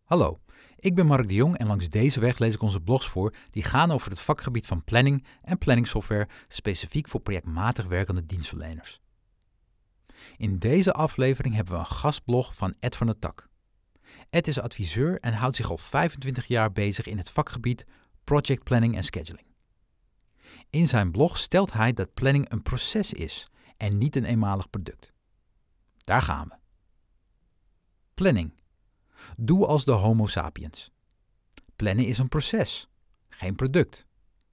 Hallo, ik ben Mark de Jong en langs deze weg lees ik onze blogs voor die gaan over het vakgebied van planning en planningssoftware specifiek voor projectmatig werkende dienstverleners. In deze aflevering hebben we een gastblog van Ed van der Tak. Ed is adviseur en houdt zich al 25 jaar bezig in het vakgebied project planning en scheduling. In zijn blog stelt hij dat planning een proces is en niet een eenmalig product. Daar gaan we. Planning. Doe als de Homo sapiens. Plannen is een proces, geen product.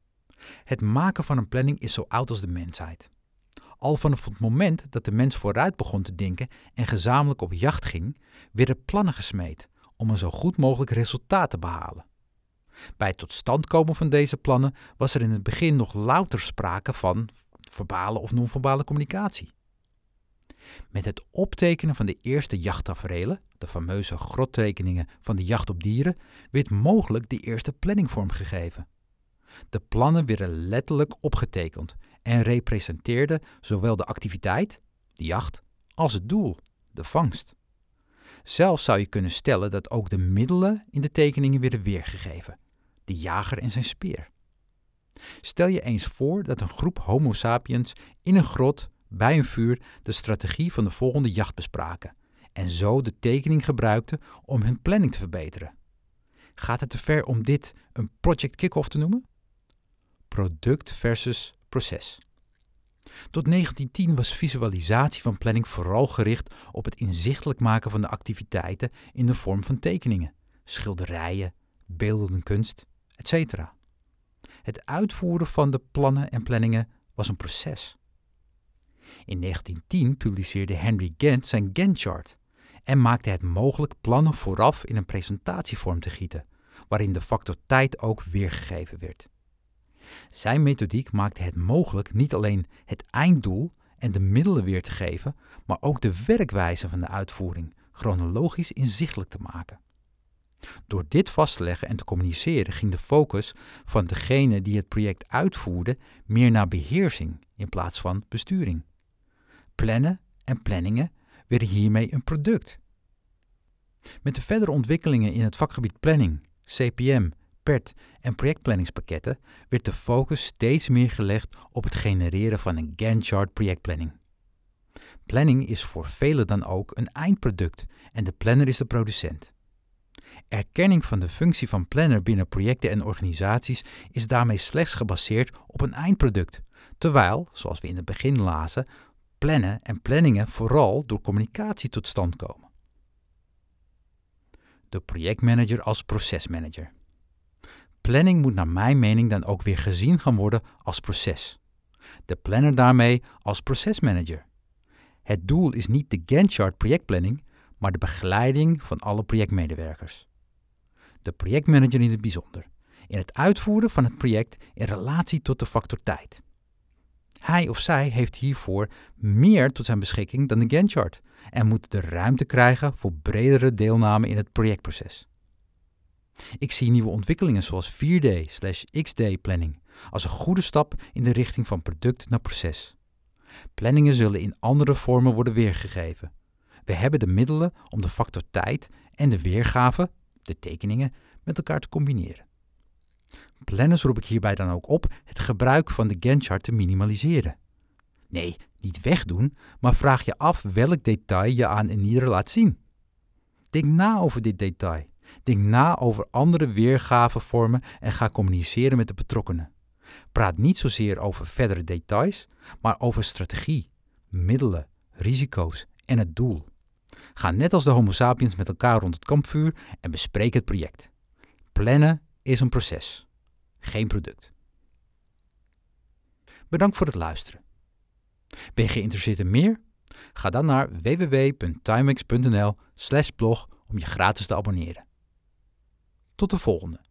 Het maken van een planning is zo oud als de mensheid. Al vanaf het moment dat de mens vooruit begon te denken en gezamenlijk op jacht ging, werden plannen gesmeed om een zo goed mogelijk resultaat te behalen. Bij het tot stand komen van deze plannen was er in het begin nog louter sprake van verbale of non-verbale communicatie. Met het optekenen van de eerste jachttaferelen, de fameuze grottekeningen van de jacht op dieren, werd mogelijk de eerste planning vormgegeven. De plannen werden letterlijk opgetekend en representeerden zowel de activiteit, de jacht, als het doel, de vangst. Zelfs zou je kunnen stellen dat ook de middelen in de tekeningen werden weergegeven, de jager en zijn speer. Stel je eens voor dat een groep Homo sapiens in een grot bij een vuur de strategie van de volgende jacht bespraken en zo de tekening gebruikten om hun planning te verbeteren. Gaat het te ver om dit een project kick-off te noemen? Product versus proces. Tot 1910 was visualisatie van planning vooral gericht op het inzichtelijk maken van de activiteiten in de vorm van tekeningen, schilderijen, beeldende kunst, etc. Het uitvoeren van de plannen en planningen was een proces. In 1910 publiceerde Henry Gantt zijn Gantt-chart en maakte het mogelijk plannen vooraf in een presentatievorm te gieten, waarin de factor tijd ook weergegeven werd. Zijn methodiek maakte het mogelijk niet alleen het einddoel en de middelen weer te geven, maar ook de werkwijze van de uitvoering chronologisch inzichtelijk te maken. Door dit vast te leggen en te communiceren ging de focus van degene die het project uitvoerde meer naar beheersing in plaats van besturing. Plannen en planningen werden hiermee een product. Met de verdere ontwikkelingen in het vakgebied planning, CPM, PERT en projectplanningspakketten werd de focus steeds meer gelegd op het genereren van een Gantt-chart projectplanning. Planning is voor velen dan ook een eindproduct en de planner is de producent. Erkenning van de functie van planner binnen projecten en organisaties is daarmee slechts gebaseerd op een eindproduct, terwijl, zoals we in het begin lazen, plannen en planningen vooral door communicatie tot stand komen. De projectmanager als procesmanager. Planning moet naar mijn mening dan ook weer gezien gaan worden als proces. De planner daarmee als procesmanager. Het doel is niet de Gantt-chart projectplanning, maar de begeleiding van alle projectmedewerkers. De projectmanager in het bijzonder, in het uitvoeren van het project in relatie tot de factor tijd. Hij of zij heeft hiervoor meer tot zijn beschikking dan de Gantt-chart en moet de ruimte krijgen voor bredere deelname in het projectproces. Ik zie nieuwe ontwikkelingen zoals 4D/XD planning als een goede stap in de richting van product naar proces. Planningen zullen in andere vormen worden weergegeven. We hebben de middelen om de factor tijd en de weergave, de tekeningen, met elkaar te combineren. Planners roep ik hierbij dan ook op het gebruik van de Gantt-chart te minimaliseren. Nee, niet wegdoen, maar vraag je af welk detail je aan een ieder laat zien. Denk na over dit detail. Denk na over andere weergavevormen en ga communiceren met de betrokkenen. Praat niet zozeer over verdere details, maar over strategie, middelen, risico's en het doel. Ga net als de Homo sapiens met elkaar rond het kampvuur en bespreek het project. Plannen is een proces, geen product. Bedankt voor het luisteren. Ben je geïnteresseerd in meer? Ga dan naar www.timex.nl/blog om je gratis te abonneren. Tot de volgende.